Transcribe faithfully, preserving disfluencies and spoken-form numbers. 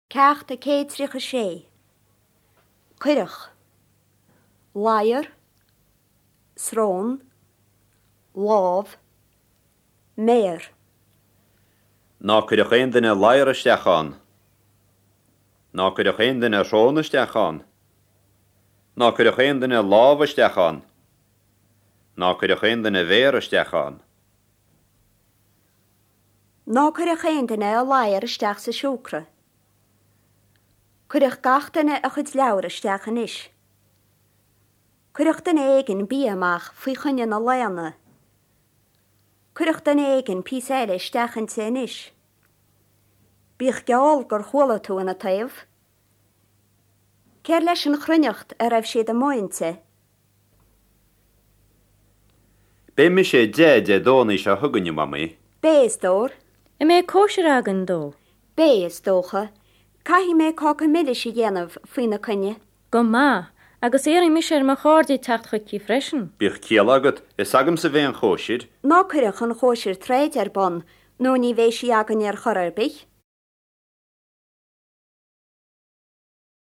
Ceacht a céad tríocha sé. Cuireach. Láir. Srón. Láv. Méir. Ná cuireach aon duine láir isteachán. Ná cuireach aon duine srón isteachán. Ná cuireach aon duine láv isteachán. Ná cuireach aon duine véir isteachán. Ná cuireach aon duine a láir isteach sa siúcra. Cuireach gach duine a chud leabhar isteach anois. Cuireach duine éigin bí amach faoi chuine na léana. Cuireach duine éigin pís eile isteach an te anois. Bích geall gur chuala tú ina taobh. Céir leis an chruineacht a raibh siad a móinte. Bé mi sé dé dé dóna se thuganne mami. Bé is dór. I mé cóisiir agan dó. Bé is dócha. Caithí mé cácha mille sé dhéanamh faoi na cunne. Go má, agus éirí mi sé mar chádaí techt chuí freisin. Bích céal agat is agam sa bhéon chóisiir. Ná cuireach an chóisiir tréid ar bon, nó ní bhéh sí agan ar chorar bích.